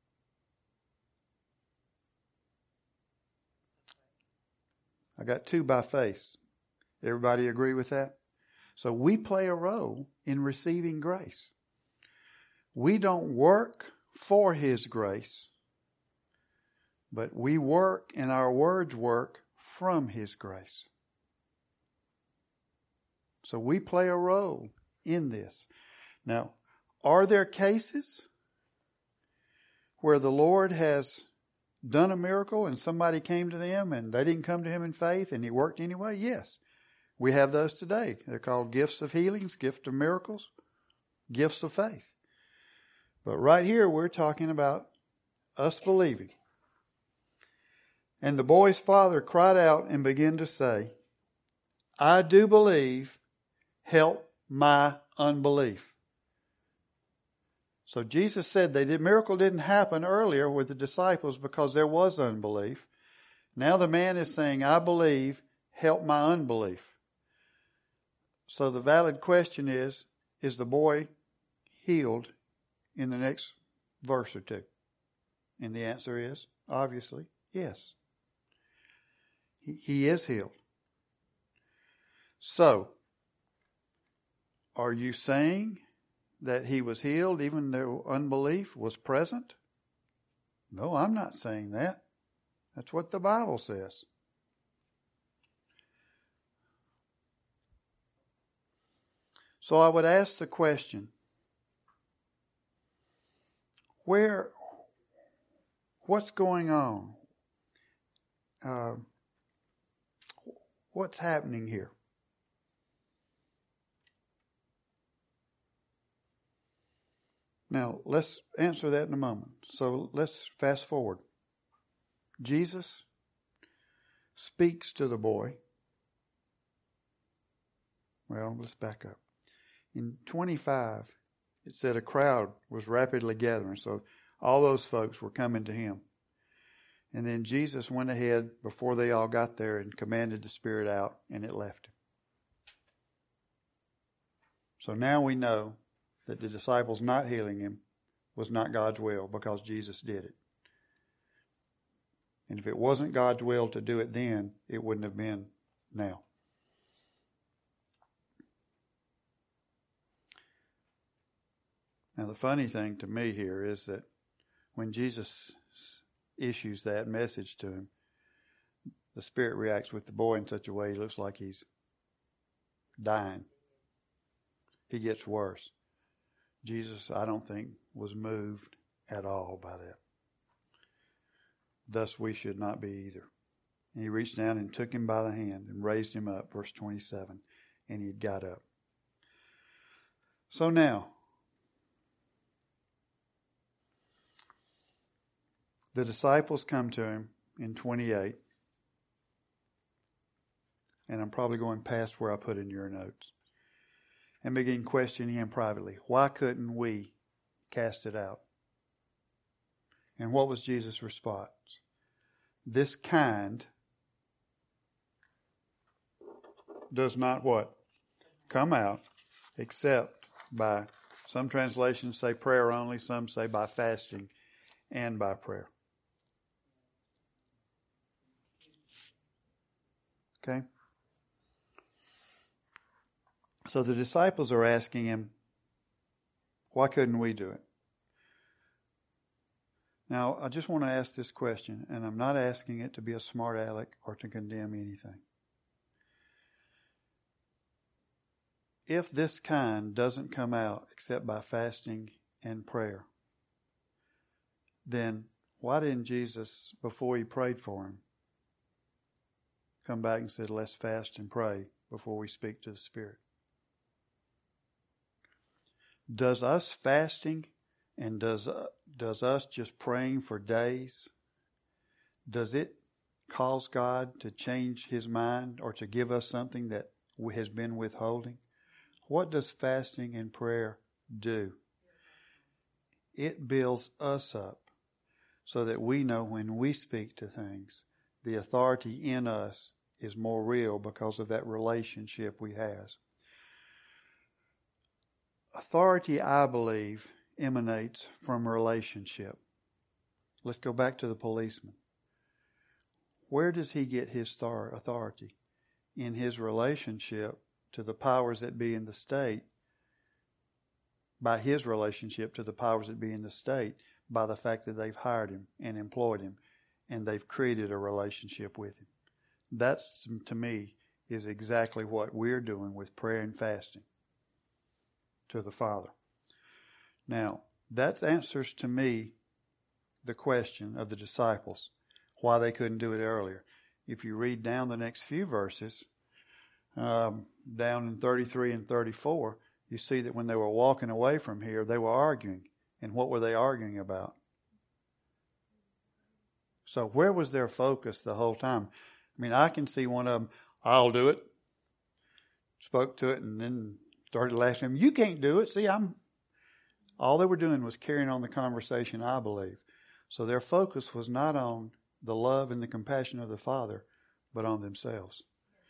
I got two by faith. Everybody agree with that? So we play a role in receiving grace. We don't work for His grace, but we work, and our words work from His grace. So we play a role in this. Now, are there cases where the Lord has done a miracle and somebody came to them and they didn't come to Him in faith and He worked anyway? Yes. We have those today. They're called gifts of healings, gifts of miracles, gifts of faith. But right here we're talking about us believing. And the boy's father cried out and began to say, I do believe, help my unbelief. So Jesus said the miracle didn't happen earlier with the disciples because there was unbelief. Now the man is saying, I believe, help my unbelief. So the valid question is, is the boy healed in the next verse or two? And the answer is, obviously, yes. He, he is healed. So, are you saying that he was healed even though unbelief was present? No, I'm not saying that. That's what the Bible says. So I would ask the question, where, what's going on? Uh, what's happening here? Now, let's answer that in a moment. So let's fast forward. Jesus speaks to the boy. Well, let's back up. In twenty-five, it said a crowd was rapidly gathering. So all those folks were coming to him. And then Jesus went ahead before they all got there and commanded the spirit out, and it left him. So now we know that the disciples not healing him was not God's will because Jesus did it. And if it wasn't God's will to do it then, it wouldn't have been now. Now the funny thing to me here is that when Jesus issues that message to him, the Spirit reacts with the boy in such a way he looks like he's dying. He gets worse. Jesus, I don't think, was moved at all by that. Thus we should not be either. And he reached down and took him by the hand and raised him up, verse twenty-seven, and he got up. So now, the disciples come to him in twenty-eight, and I'm probably going past where I put in your notes, and begin questioning him privately. Why couldn't we cast it out? And what was Jesus' response? This kind does not what? Come out except by, some translations say prayer only, some say by fasting and by prayer. Okay? So the disciples are asking him, why couldn't we do it? Now, I just want to ask this question, and I'm not asking it to be a smart aleck or to condemn anything. If this kind doesn't come out except by fasting and prayer, then why didn't Jesus, before he prayed for him, come back and said, let's fast and pray before we speak to the Spirit? Does us fasting and does uh, does us just praying for days, does it cause God to change his mind or to give us something that has been withholding? What does fasting and prayer do? It builds us up so that we know when we speak to things, the authority in us is more real because of that relationship we have. Authority, I believe, emanates from a relationship. Let's go back to the policeman. Where does he get his authority? In his relationship to the powers that be in the state, by his relationship to the powers that be in the state, by the fact that they've hired him and employed him, and they've created a relationship with him. That's, to me, is exactly what we're doing with prayer and fasting to the Father. Now, that answers to me the question of the disciples, why they couldn't do it earlier. If you read down the next few verses, um, down in thirty-three and thirty-four, you see that when they were walking away from here, they were arguing. And what were they arguing about? So where was their focus the whole time? I mean, I can see one of them, I'll do it. Spoke to it and then started laughing. You can't do it. See, I'm... All they were doing was carrying on the conversation, I believe. So their focus was not on the love and the compassion of the Father, but on themselves.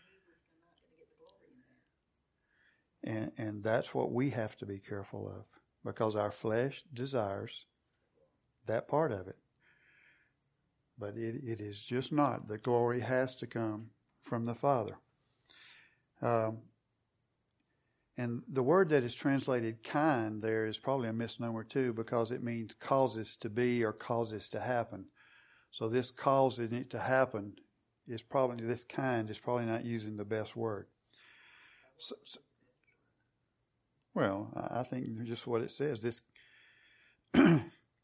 And, and that's what we have to be careful of, because our flesh desires that part of it. But it, it is just not. The glory has to come from the Father. Um, and the word that is translated kind there is probably a misnomer too, because it means causes to be or causes to happen. So this causing it to happen is probably, this kind is probably not using the best word. So, so, well, I think just what it says, this uh,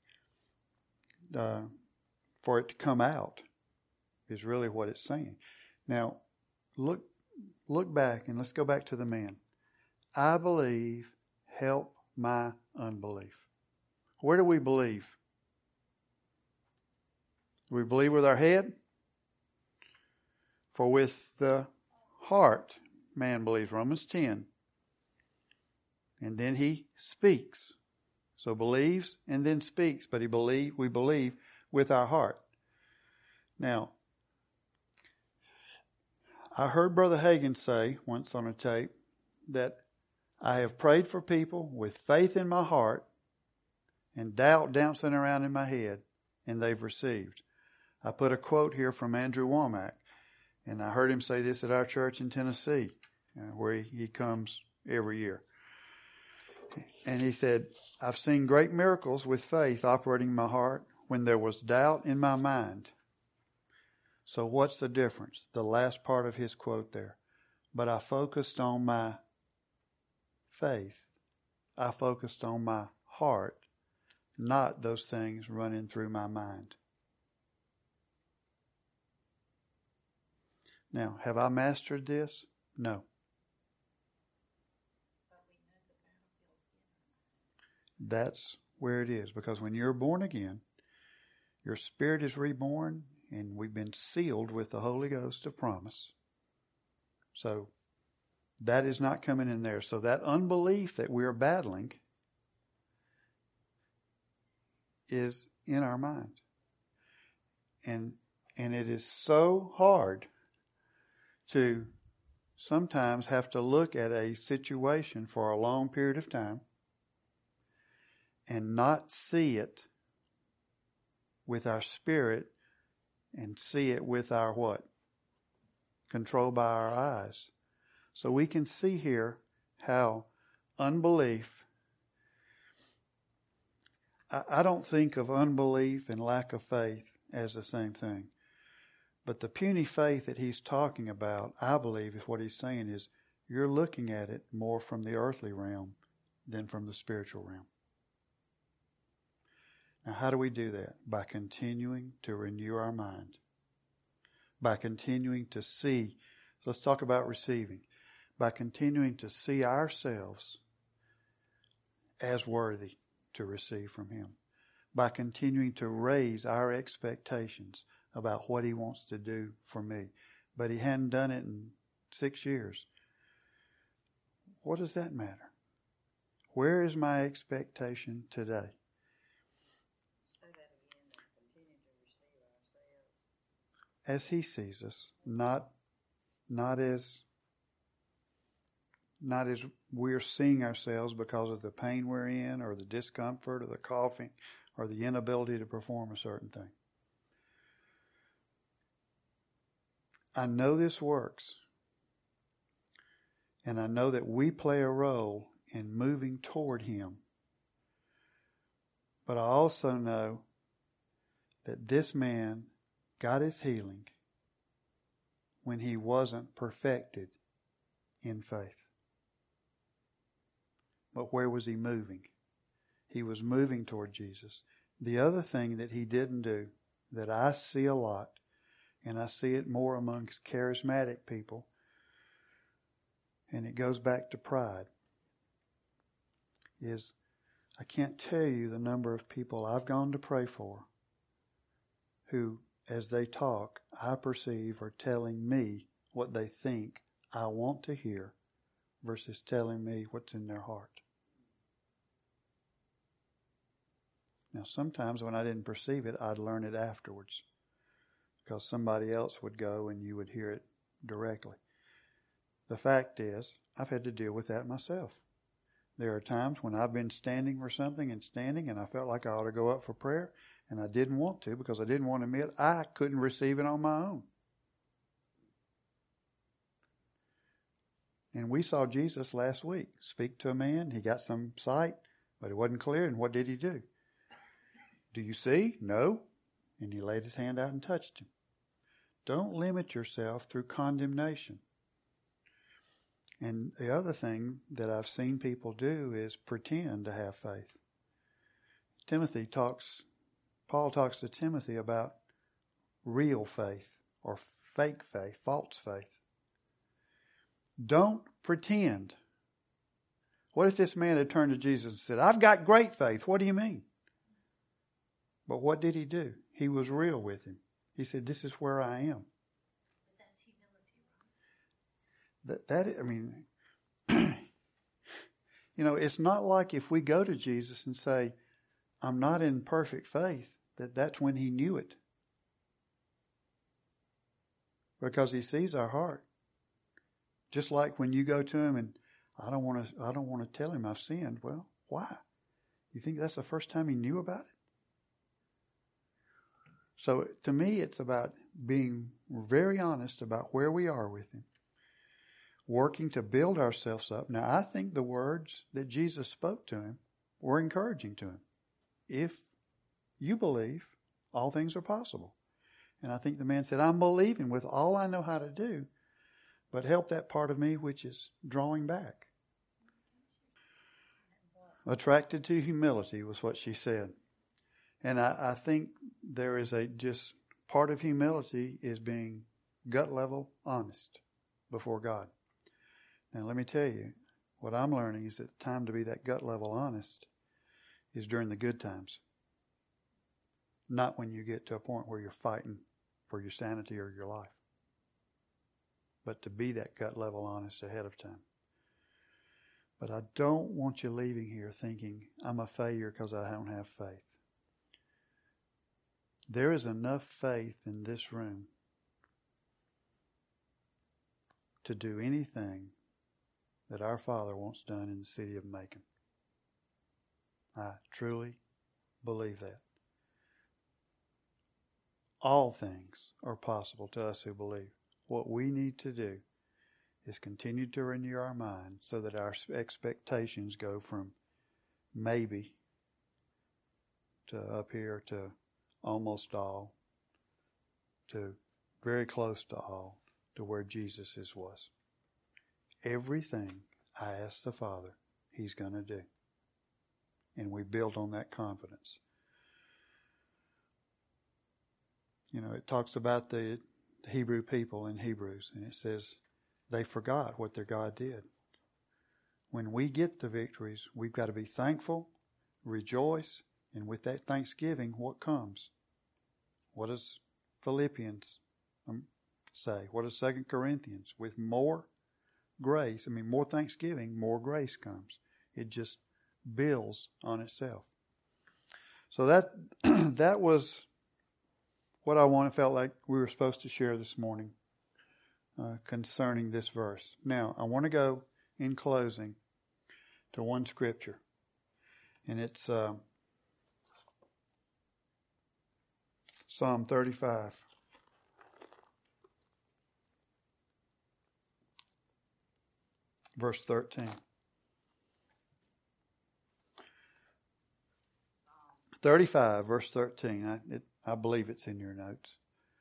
for it to come out is really what it's saying. Now, look look back and let's go back to the man. I believe, help my unbelief. Where do we believe? Do we believe with our head? For with the heart man believes, Romans ten. And then he speaks. So believes and then speaks, but he believe we believe with our heart. Now, I heard Brother Hagin say once on a tape that I have prayed for people with faith in my heart and doubt dancing around in my head, and they've received. I put a quote here from Andrew Womack, and I heard him say this at our church in Tennessee, uh, where he, he comes every year. And he said, I've seen great miracles with faith operating in my heart when there was doubt in my mind. So what's the difference? The last part of his quote there. But I focused on my faith. I focused on my heart, not those things running through my mind. Now, have I mastered this? No. That's where it is. Because when you're born again, your spirit is reborn, and we've been sealed with the Holy Ghost of promise. So that is not coming in there. So that unbelief that we're battling is in our mind. And and it is so hard to sometimes have to look at a situation for a long period of time and not see it with our spirit and see it with our what? Controlled by our eyes. So we can see here how unbelief, I, I don't think of unbelief and lack of faith as the same thing. But the puny faith that he's talking about, I believe, is what he's saying is you're looking at it more from the earthly realm than from the spiritual realm. Now, how do we do that? By continuing to renew our mind. By continuing to see. So let's talk about receiving. By continuing to see ourselves as worthy to receive from Him. By continuing to raise our expectations about what He wants to do for me. But He hadn't done it in six years. What does that matter? Where is my expectation today? As He sees us, not not as not as we're seeing ourselves because of the pain we're in, or the discomfort, or the coughing, or the inability to perform a certain thing. I know this works, and I know that we play a role in moving toward Him. But I also know that this man got his healing when he wasn't perfected in faith. But where was he moving? He was moving toward Jesus. The other thing that he didn't do, that I see a lot, and I see it more amongst charismatic people, and it goes back to pride, is I can't tell you the number of people I've gone to pray for who, as they talk, I perceive are telling me what they think I want to hear versus telling me what's in their heart. Now, sometimes when I didn't perceive it, I'd learn it afterwards because somebody else would go and you would hear it directly. The fact is, I've had to deal with that myself. There are times when I've been standing for something and standing and I felt like I ought to go up for prayer and I didn't want to because I didn't want to admit I couldn't receive it on my own. And we saw Jesus last week speak to a man. He got some sight, but it wasn't clear. And what did he do? Do you see? No. And he laid his hand out and touched him. Don't limit yourself through condemnation. And the other thing that I've seen people do is pretend to have faith. Timothy talks, Paul talks to Timothy about real faith or fake faith, false faith. Don't pretend. What if this man had turned to Jesus and said, I've got great faith. What do you mean? But what did he do? He was real with him. He said, this is where I am. But that's humility, right? That, that I mean, you know, it's not like if we go to Jesus and say, I'm not in perfect faith, that that's when he knew it. Because he sees our heart. Just like when you go to him and I don't want to, I don't want to tell him I've sinned. Well, why? You think that's the first time he knew about it? So to me, it's about being very honest about where we are with him. Working to build ourselves up. Now, I think the words that Jesus spoke to him were encouraging to him. If you believe, all things are possible. And I think the man said, I'm believing with all I know how to do, but help that part of me which is drawing back. Attracted to humility was what she said. And I, I think there is a just part of humility is being gut level honest before God. Now let me tell you, what I'm learning is that the time to be that gut level honest is during the good times. Not when you get to a point where you're fighting for your sanity or your life. But to be that gut level honest ahead of time. But I don't want you leaving here thinking I'm a failure because I don't have faith. There is enough faith in this room to do anything that our Father wants done in the city of Macon. I truly believe that. All things are possible to us who believe. What we need to do is continue to renew our mind so that our expectations go from maybe to up here to almost all to very close to all to where Jesus is was. Everything I ask the Father, He's going to do. And we build on that confidence. You know, it talks about the Hebrew people in Hebrews, and it says they forgot what their God did. When we get the victories, we've got to be thankful, rejoice, and with that thanksgiving, what comes? What does Philippians say? What does Second Corinthians? With more grace, I mean, more thanksgiving, more grace comes. It just builds on itself. So that that was what I wanted, felt like we were supposed to share this morning uh, concerning this verse. Now, I want to go in closing to one scripture, and it's uh, Psalm thirty-five. Verse thirteen. thirty-five, verse thirteen. I, it, I believe it's in your notes.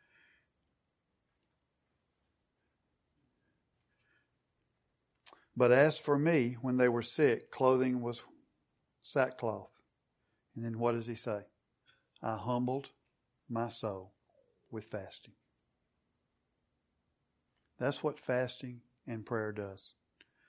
But as for me, when they were sick, clothing was sackcloth. And then what does he say? I humbled my soul with fasting. That's what fasting and prayer does.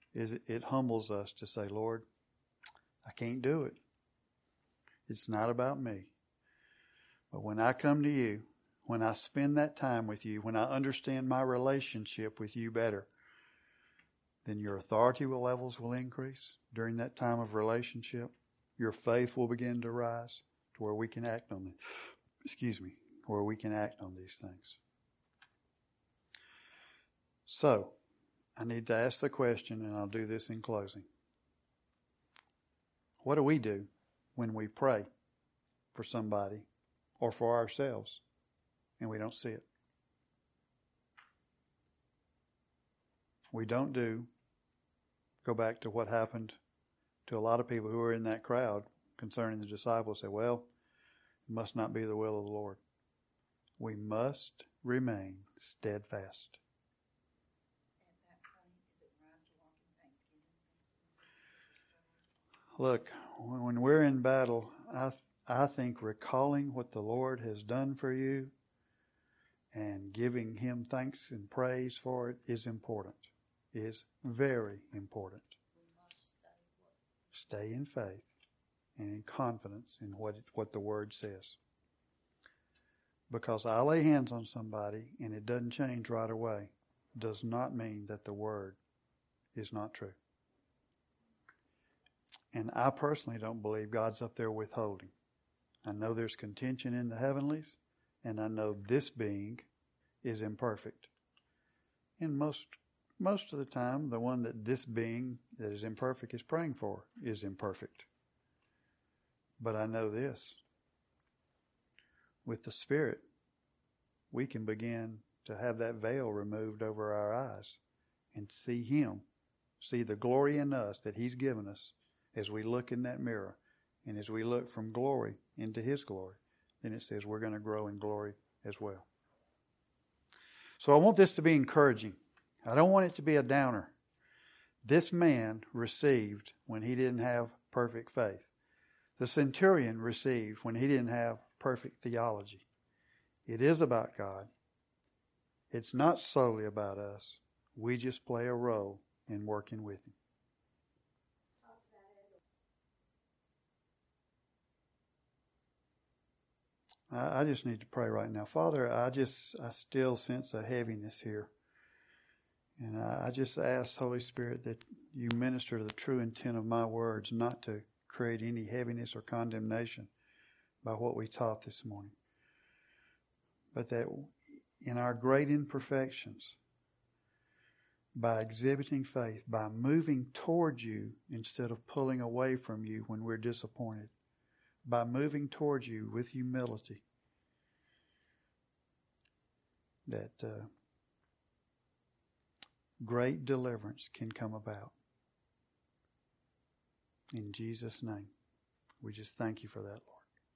is it, it humbles us to say, Lord, I can't do it. It's not about me. But when I come to you, when I spend that time with you, when I understand my relationship with you better, then your authority levels will increase during that time of relationship. Your faith will begin to rise to where we can act on it. Excuse me, where we can act on these things. So, I need to ask the question, and I'll do this in closing. What do we do when we pray for somebody or for ourselves and we don't see it? We don't do, go back to what happened to a lot of people who were in that crowd concerning the disciples, say, well, it must not be the will of the Lord. We must remain steadfast. Look, when we're in battle, I I think recalling what the Lord has done for you and giving Him thanks and praise for it is important. Is very important. Stay in faith and in confidence in what it, what the Word says. Because I lay hands on somebody and it doesn't change right away does not mean that the Word is not true. And I personally don't believe God's up there withholding. I know there's contention in the heavenlies, and I know this being is imperfect. And most most of the time, the one that this being that is imperfect is praying for is imperfect. But I know this. With the Spirit, we can begin to have that veil removed over our eyes and see Him, see the glory in us that He's given us as we look in that mirror. And as we look from glory into His glory, then it says we're going to grow in glory as well. So I want this to be encouraging. I don't want it to be a downer. This man received when he didn't have perfect faith. The centurion received when he didn't have perfect theology. It is about God. It's not solely about us. We just play a role in working with Him. I just need to pray right now. Father, I just, I still sense a heaviness here. And I just ask, Holy Spirit, that you minister to the true intent of my words, not to create any heaviness or condemnation by what we taught this morning. But that in our great imperfections, by exhibiting faith, by moving toward you instead of pulling away from you when we're disappointed, by moving towards you with humility, that uh, great deliverance can come about. In Jesus' name, we just thank you for that, Lord.